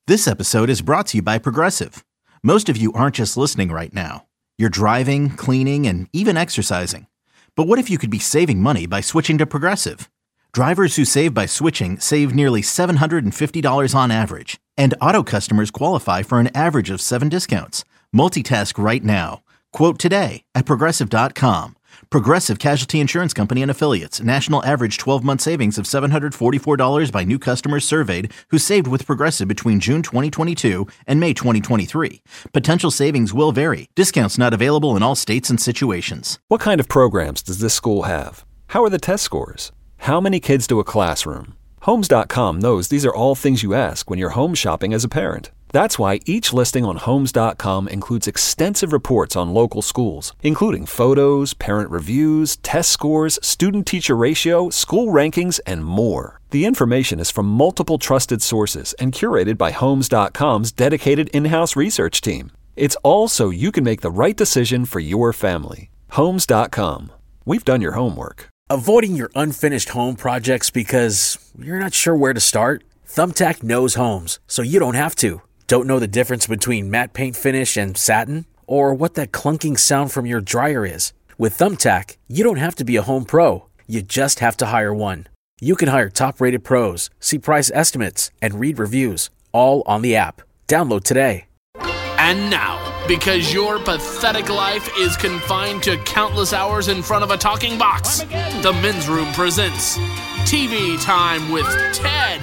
This episode is brought to you by Progressive. Most of you aren't just listening right now. You're driving, cleaning, and even exercising. But what if you could be saving money by switching to Progressive? Drivers who save by switching save nearly $750 on average. And auto customers qualify for an average of 7 discounts. Multitask right now. Quote today at Progressive.com. Progressive Casualty Insurance Company and Affiliates. National average 12-month savings of $744 by new customers surveyed who saved with Progressive between June 2022 and May 2023. Potential savings will vary. Discounts not available in all states and situations. What kind of programs does this school have? How are the test scores? How many kids do a classroom? Homes.com knows these are all things you ask when you're home shopping as a parent. That's why each listing on Homes.com includes extensive reports on local schools, including photos, parent reviews, test scores, student-teacher ratio, school rankings, and more. The information is from multiple trusted sources and curated by Homes.com's dedicated in-house research team. It's all so you can make the right decision for your family. Homes.com. We've done your homework. Avoiding your unfinished home projects because you're not sure where to start? Thumbtack knows homes, so you don't have to. Don't know the difference between matte paint finish and satin? Or what that clunking sound from your dryer is? With Thumbtack, you don't have to be a home pro. You just have to hire one. You can hire top-rated pros, see price estimates, and read reviews, all on the app. Download today. And now, because your pathetic life is confined to countless hours in front of a talking box, the Men's Room presents TV Time with Ted.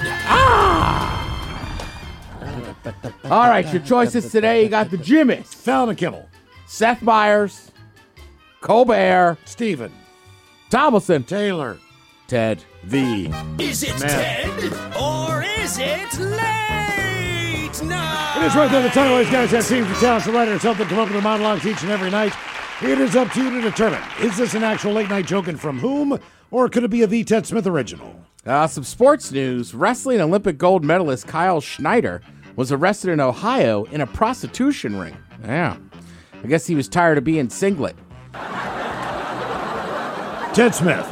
All right, your choices today. You got the Jimmys. Fallon and Kimmel. Seth Meyers. Colbert. Steven. Thomason. Taylor. Ted. The. Is it Ted or is it late night? It is right there. The title. These guys have teams of talents, the writer or something come up with their monologues each and every night. It is up to you to determine, is this an actual late night joke and from whom, or could it be a The Ted Smith original? Some sports news. Wrestling Olympic gold medalist Kyle Schneider was arrested in Ohio in a prostitution ring. Yeah. I guess he was tired of being singlet. Ted Smith.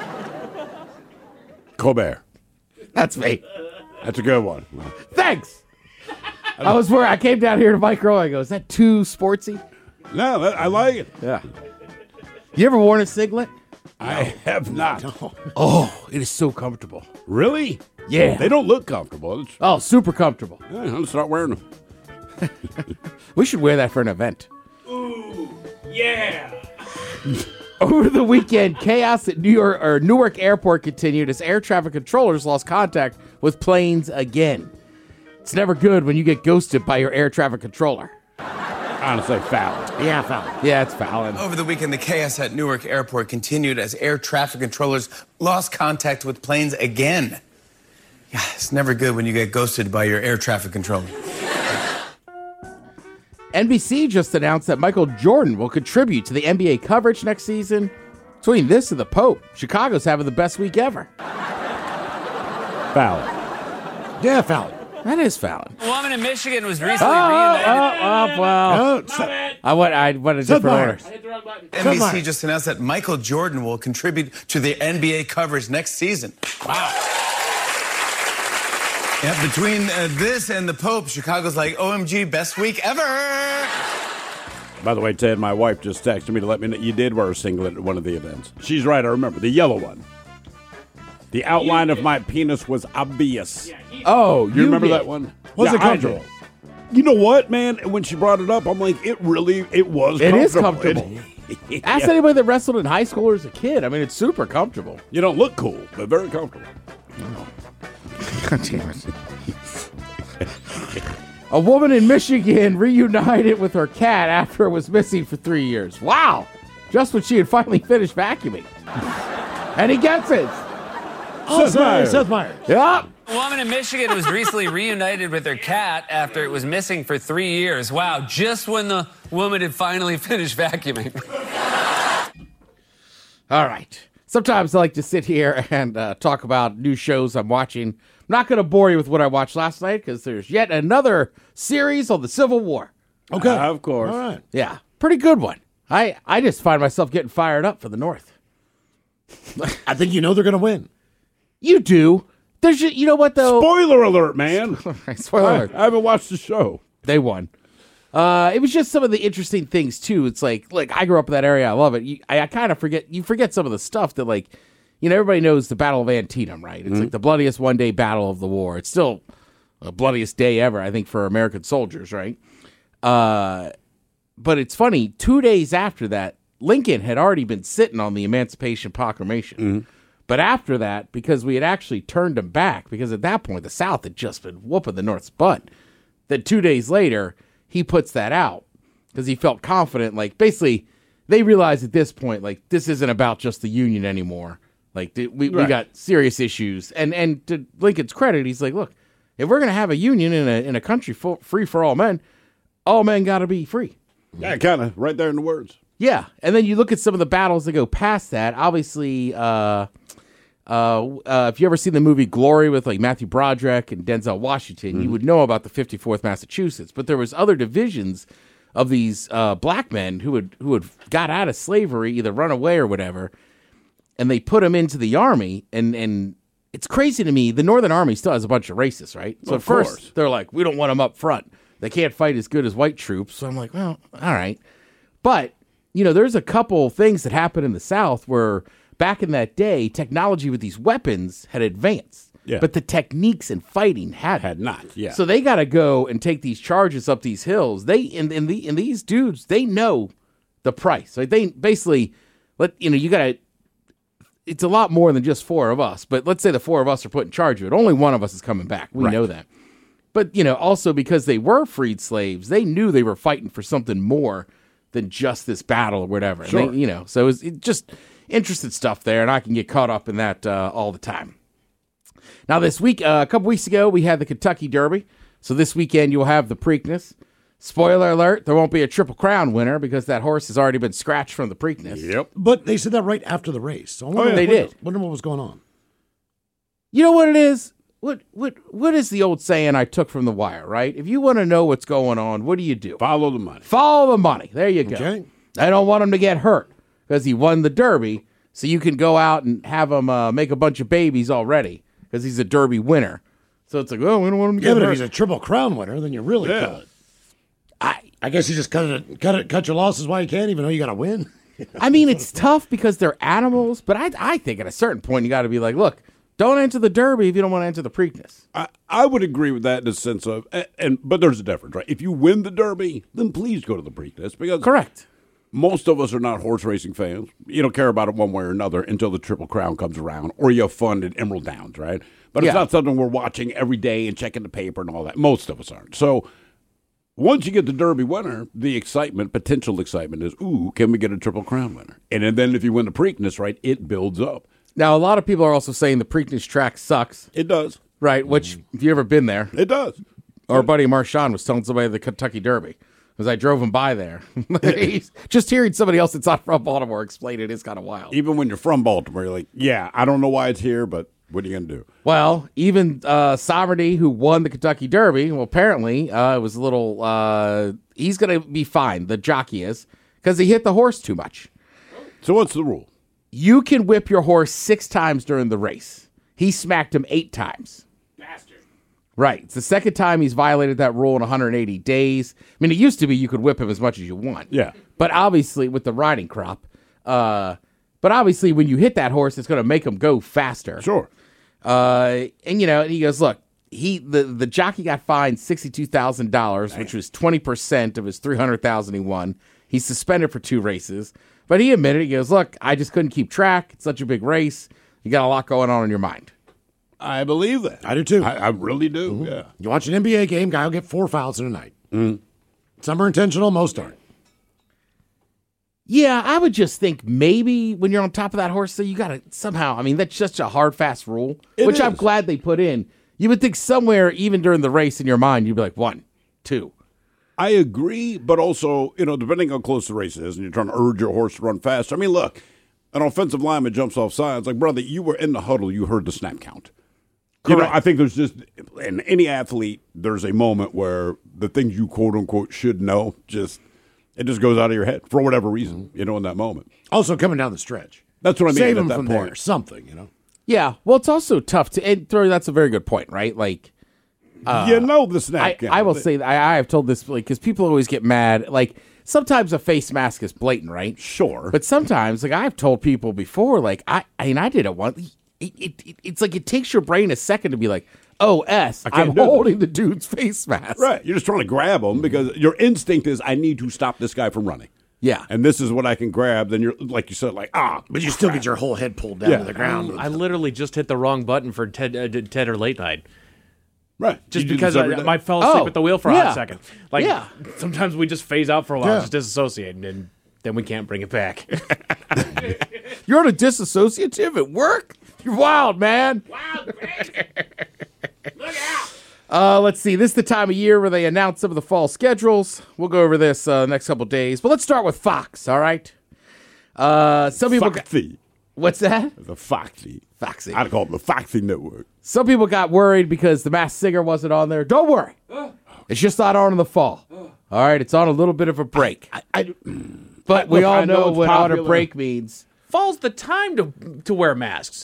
Colbert. That's me. That's a good one. Thanks. I came down here to Mike Rowe. I go, is that too sportsy? No, I like it. Yeah. You ever worn a singlet? I have not. No. Oh, it is so comfortable. Really? Yeah. They don't look comfortable. Oh, super comfortable. Yeah, I'll start wearing them. We should wear that for an event. Ooh, yeah. Over the weekend, chaos at Newark Airport continued as air traffic controllers lost contact with planes again. It's never good when you get ghosted by your air traffic controller. Honestly, Fallon. Yeah, Fallon. Yeah, it's Fallon. Over the weekend, the chaos at Newark Airport continued as air traffic controllers lost contact with planes again. Yeah, it's never good when you get ghosted by your air traffic controller. NBC just announced that Michael Jordan will contribute to the NBA coverage next season. Between this and the Pope, Chicago's having the best week ever. Fallon. Yeah, Fallon. That is Fallon. A woman in Michigan was recently reunited. Well. I went a different order. NBC just announced that Michael Jordan will contribute to the NBA coverage next season. Wow. Yeah, between this and the Pope, Chicago's like, OMG, best week ever. By the way, Ted, my wife just texted me to let me know you did wear a singlet at one of the events. She's right, I remember. The yellow one. The outline of my penis was obvious. Oh, you remember that one? Was it comfortable? You know what, man? When she brought it up, I'm like, it was comfortable. It is comfortable. Ask anybody that wrestled in high school or as a kid. I mean, it's super comfortable. You don't look cool, but very comfortable. God damn it. A woman in Michigan reunited with her cat after it was missing for 3 years. Wow. Just when she had finally finished vacuuming. And he gets it. Seth Meyers. Yep. A woman in Michigan was recently reunited with her cat after it was missing for 3 years. Wow, just when the woman had finally finished vacuuming. All right. Sometimes I like to sit here and talk about new shows I'm watching. I'm not going to bore you with what I watched last night because there's yet another series on the Civil War. Okay. Of course. All right. Yeah, pretty good one. I just find myself getting fired up for the North. I think you know they're going to win. You do. You know what though? Spoiler alert, man. Spoiler alert. I haven't watched the show. They won. It was just some of the interesting things too. It's like I grew up in that area. I love it. I kind of forget some of the stuff that everybody knows the Battle of Antietam, right? It's like the bloodiest one-day battle of the war. It's still the bloodiest day ever, I think, for American soldiers, right? But it's funny. 2 days after that, Lincoln had already been sitting on the Emancipation Proclamation. But after that, because we had actually turned him back, because at that point the South had just been whooping the North's butt, then 2 days later he puts that out because he felt confident. Like, basically, they realized at this point, like, this isn't about just the Union anymore. Like, we got serious issues. And to Lincoln's credit, he's like, look, if we're going to have a Union in a country free for all men got to be free. Yeah, kind of right there in the words. Yeah, and then you look at some of the battles that go past that. Obviously, if you ever seen the movie Glory with like Matthew Broderick and Denzel Washington, you would know about the 54th Massachusetts. But there was other divisions of these black men who had got out of slavery, either run away or whatever, and they put them into the army. And it's crazy to me. The Northern Army still has a bunch of racists, right? So at first they're like, we don't want them up front. They can't fight as good as white troops. So I'm like, well, all right, but there's a couple things that happened in the South where back in that day, technology with these weapons had advanced, but the techniques in fighting had not. Yeah. So they got to go and take these charges up these hills. These dudes, they know the price. Like, they basically you got to. It's a lot more than just four of us. But let's say the four of us are put in charge of it. Only one of us is coming back. We know that. But also because they were freed slaves, they knew they were fighting for something more than just this battle or whatever. Sure. And they, so it just interesting stuff there, and I can get caught up in that all the time. Now, this week, a couple weeks ago, we had the Kentucky Derby. So this weekend, you'll have the Preakness. Spoiler alert, there won't be a Triple Crown winner because that horse has already been scratched from the Preakness. Yep. But they said that right after the race. So they did. Wonder what was going on. You know what it is? What is the old saying I took from The Wire, right? If you want to know what's going on, what do? Follow the money. Follow the money. There you go. Okay. I don't want him to get hurt because he won the Derby, so you can go out and have him make a bunch of babies already because he's a Derby winner. So it's like, oh, we don't want him to get hurt. But if he's a Triple Crown winner, then you really kill it. I guess you just cut your losses while you can, even though you got to win. I mean, it's tough because they're animals, but I think at a certain point you got to be like, look, don't enter the Derby if you don't want to enter the Preakness. I would agree with that in the sense of, but there's a difference, right? If you win the Derby, then please go to the Preakness because correct. Most of us are not horse racing fans. You don't care about it one way or another until the Triple Crown comes around, or you have fun at Emerald Downs, right? But it's not something we're watching every day and checking the paper and all that. Most of us aren't. So once you get the Derby winner, the excitement, potential excitement is, ooh, can we get a Triple Crown winner? And then if you win the Preakness, right, it builds up. Now, a lot of people are also saying the Preakness track sucks. It does. Right, which, if you've ever been there. It does. Our buddy Marshawn was telling somebody the Kentucky Derby, because I drove him by there. Just hearing somebody else that's not from Baltimore explain it is kind of wild. Even when you're from Baltimore, you're like, yeah, I don't know why it's here, but what are you going to do? Well, even Sovereignty, who won the Kentucky Derby, well, apparently it was a little, he's going to be fine, the jockey is, because he hit the horse too much. So what's the rule? You can whip your horse 6 times during the race. He smacked him 8 times. Bastard. Right. It's the second time he's violated that rule in 180 days. I mean, it used to be you could whip him as much as you want. Yeah. But obviously, with the riding crop, but obviously when you hit that horse, it's going to make him go faster. Sure. And he goes, look, the jockey got fined $62,000, which was 20% of his $300,000 he won. He's suspended for 2 races. But he admitted, he goes, look, I just couldn't keep track. It's such a big race. You got a lot going on in your mind. I believe that. I do too. I really do, yeah. You watch an NBA game, guy will get 4 fouls in a night. Some are intentional, most aren't. Yeah, I would just think maybe when you're on top of that horse, so you got to somehow, I mean, that's just a hard, fast rule, which I'm glad they put in. You would think somewhere, even during the race in your mind, you'd be like, 1, 2. I agree, but also, depending how close the race is and you're trying to urge your horse to run fast. I mean, look, an offensive lineman jumps off sides. Like, brother, you were in the huddle. You heard the snap count. Correct. I think there's just, in any athlete, there's a moment where the things you quote-unquote should know, it just goes out of your head for whatever reason, in that moment. Also coming down the stretch. That's what I mean. Save at him that from point. there, something. Yeah, well, it's also tough to. And that's a very good point, right? Like, the snap. I will say that I have told this because people always get mad. Like, sometimes a face mask is blatant, right? Sure, but sometimes, like I've told people before, like I did it once. It's like it takes your brain a second to be like, oh, I'm holding the dude's face mask. Right, you're just trying to grab him because your instinct is, I need to stop this guy from running. Yeah. And this is what I can grab. Then you're, like you said, but you still get your whole head pulled down to the ground. I literally just hit the wrong button for Ted or Late Night. Right. Just because I fell asleep at the wheel for a hot second. Like, sometimes we just phase out for a while, just disassociate, and then we can't bring it back. You're on a disassociative at work? You're wild, man. Wild, crazy. Look out. Let's see. This is the time of year where they announce some of the fall schedules. We'll go over this next couple days. But let's start with Fox, all right? Some people Foxy. What's that? The Foxy. Foxy. I'd call it the Foxy Network. Some people got worried because The Masked Singer wasn't on there. Don't worry. It's just not on in the fall. All right? It's on a little bit of a break. But we all know what on a break means. Fall's the time to wear masks.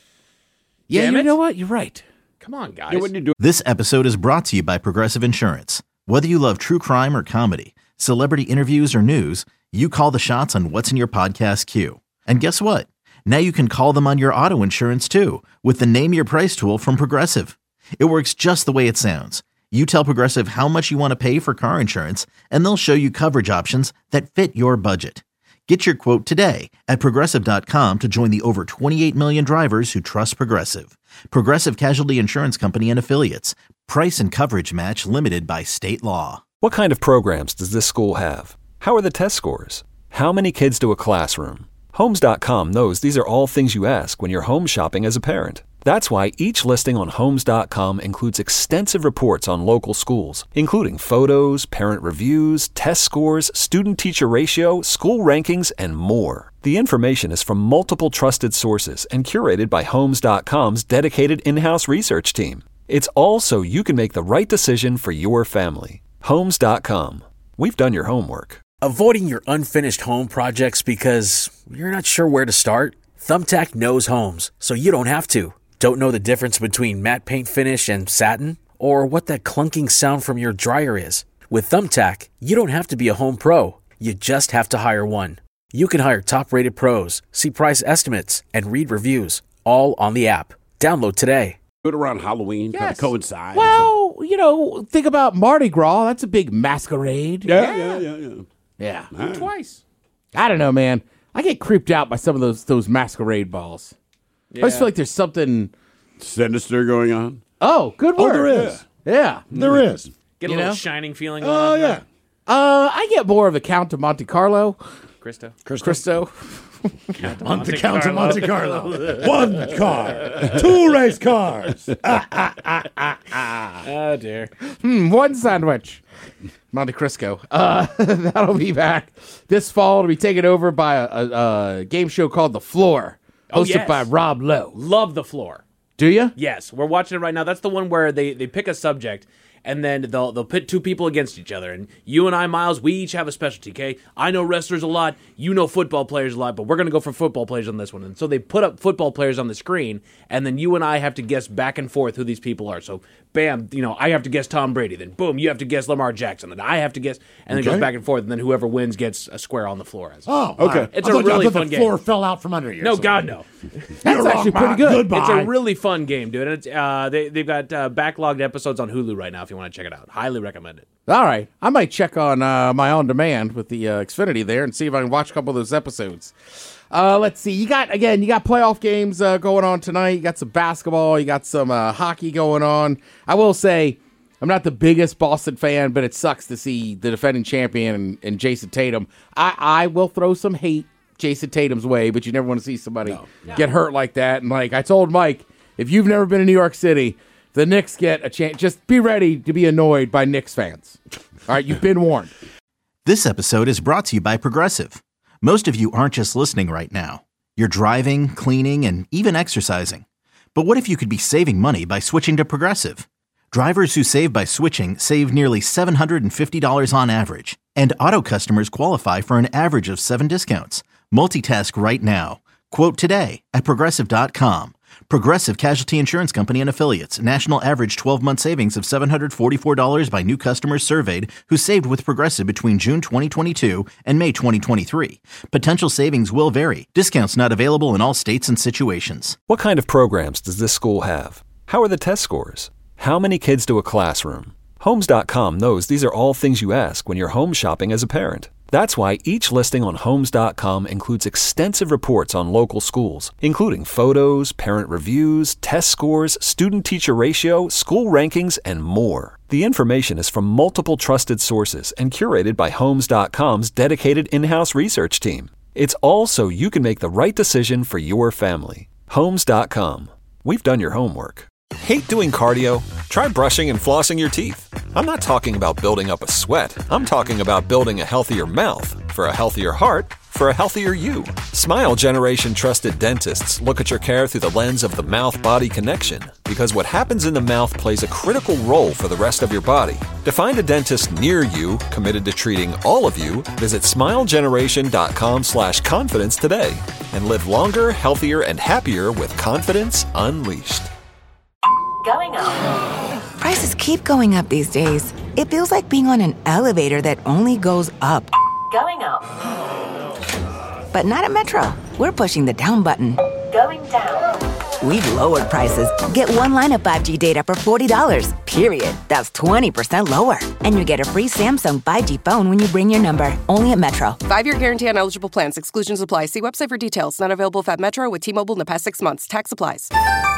Yeah, you know what? You're right. Come on, guys. This episode is brought to you by Progressive Insurance. Whether you love true crime or comedy, celebrity interviews or news, you call the shots on what's in your podcast queue. And guess what? Now you can call them on your auto insurance too with the Name Your Price tool from Progressive. It works just the way it sounds. You tell Progressive how much you want to pay for car insurance, and they'll show you coverage options that fit your budget. Get your quote today at Progressive.com to join the over 28 million drivers who trust Progressive. Progressive Casualty Insurance Company and Affiliates. Price and coverage match limited by state law. What kind of programs does this school have? How are the test scores? How many kids do a classroom? Homes.com knows these are all things you ask when you're home shopping as a parent. That's why each listing on Homes.com includes extensive reports on local schools, including photos, parent reviews, test scores, student-teacher ratio, school rankings, and more. The information is from multiple trusted sources and curated by Homes.com's dedicated in-house research team. It's all so you can make the right decision for your family. Homes.com. We've done your homework. Avoiding your unfinished home projects because you're not sure where to start? Thumbtack knows homes, so you don't have to. Don't know the difference between matte paint finish and satin? Or what that clunking sound from your dryer is? With Thumbtack, you don't have to be a home pro. You just have to hire one. You can hire top-rated pros, see price estimates, and read reviews, all on the app. Download today. Good around Halloween, kind of coincide. Well, think about Mardi Gras. That's a big masquerade. Yeah. Twice. I don't know, man. I get creeped out by some of those masquerade balls. I just feel like there's something sinister going on. Oh, good word. Oh, there is. Yeah. There is. Get a little shining feeling. Oh, yeah. I get more of the Count of Monte Carlo. Cristo. Count of Monte Carlo. One car. 2 race cars. Oh, dear. One sandwich. Monte Cristo. That'll be back this fall. It'll be taken over by a game show called The Floor, hosted by Rob Lowe. Love The Floor. Do you? Yes, we're watching it right now. That's the one where they pick a subject, and then they'll pit 2 people against each other. And you and I, Miles, we each have a specialty, okay? I know wrestlers a lot, you know football players a lot, but we're going to go for football players on this one. And so they put up football players on the screen, and then you and I have to guess back and forth who these people are. So, bam, I have to guess Tom Brady. Then, boom, you have to guess Lamar Jackson. Then I have to guess, and then it goes back and forth, and then whoever wins gets a square on the floor. Oh, okay. It's a really fun game. The floor fell out from under you. No, God, no. That's actually pretty good. Goodbye. It's a really fun game, dude. And it's, they've got backlogged episodes on Hulu right now if you want to check it out. Highly recommend it. All right. I might check on my on demand with the Xfinity there and see if I can watch a couple of those episodes. Let's see. You got playoff games going on tonight. You got some basketball. You got some hockey going on. I will say, I'm not the biggest Boston fan, but it sucks to see the defending champion and Jason Tatum. I will throw some hate Jason Tatum's way, but you never want to see somebody get hurt like that. And like I told Mike, if you've never been in New York City, the Knicks get a chance. Just be ready to be annoyed by Knicks fans. All right, you've been warned. This episode is brought to you by Progressive. Most of you aren't just listening right now. You're driving, cleaning, and even exercising. But what if you could be saving money by switching to Progressive? Drivers who save by switching save nearly $750 on average. And auto customers qualify for an average of 7 discounts. Multitask right now. Quote today at Progressive.com. Progressive Casualty Insurance Company and Affiliates. National average 12-month savings of $744 by new customers surveyed who saved with Progressive between June 2022 and May 2023. Potential savings will vary. Discounts not available in all states and situations. What kind of programs does this school have? How are the test scores? How many kids do a classroom? Homes.com knows these are all things you ask when you're home shopping as a parent. That's why each listing on Homes.com includes extensive reports on local schools, including photos, parent reviews, test scores, student-teacher ratio, school rankings, and more. The information is from multiple trusted sources and curated by Homes.com's dedicated in-house research team. It's all so you can make the right decision for your family. Homes.com. We've done your homework. Hate doing cardio? Try brushing and flossing your teeth. I'm not talking about building up a sweat. I'm talking about building a healthier mouth for a healthier heart for a healthier you. Smile Generation trusted dentists look at your care through the lens of the mouth-body connection, because what happens in the mouth plays a critical role for the rest of your body. To find a dentist near you committed to treating all of you, visit smilegeneration.com/confidence today and live longer, healthier, and happier with confidence unleashed. Going up. Prices keep going up these days. It feels like being on an elevator that only goes up. Going up. But not at Metro. We're pushing the down button. Going down. We've lowered prices. Get one line of 5G data for $40, period. That's 20% lower. And you get a free Samsung 5G phone when you bring your number. Only at Metro. 5-year guarantee on eligible plans. Exclusions apply. See website for details. Not available at Metro with T-Mobile in the past 6 months. Tax applies.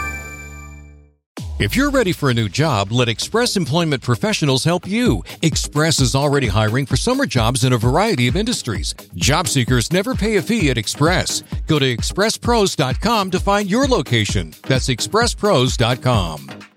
If you're ready for a new job, let Express Employment Professionals help you. Express is already hiring for summer jobs in a variety of industries. Job seekers never pay a fee at Express. Go to expresspros.com to find your location. That's expresspros.com.